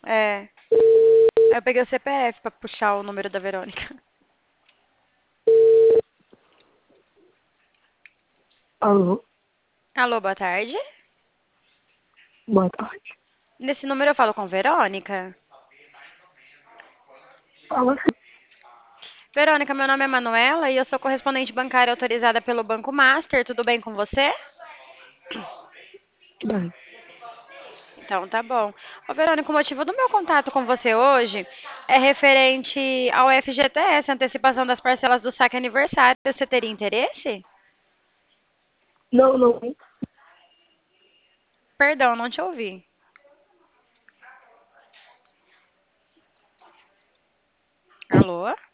É. Aí eu peguei o CPF pra puxar o número da Verônica. Alô, Alô, boa tarde. boa tarde. Nesse número eu falo com Verônica. Fala assim. Verônica, meu nome é Manuela e eu sou correspondente bancária autorizada pelo Banco Master. Tudo bem com você? Bem, Então, tá bom. Ô, Verônica, o motivo do meu contato com você hoje é referente ao FGTS, antecipação das parcelas do saque aniversário. Você teria interesse? não, não, Perdão, não te ouvi. Alô?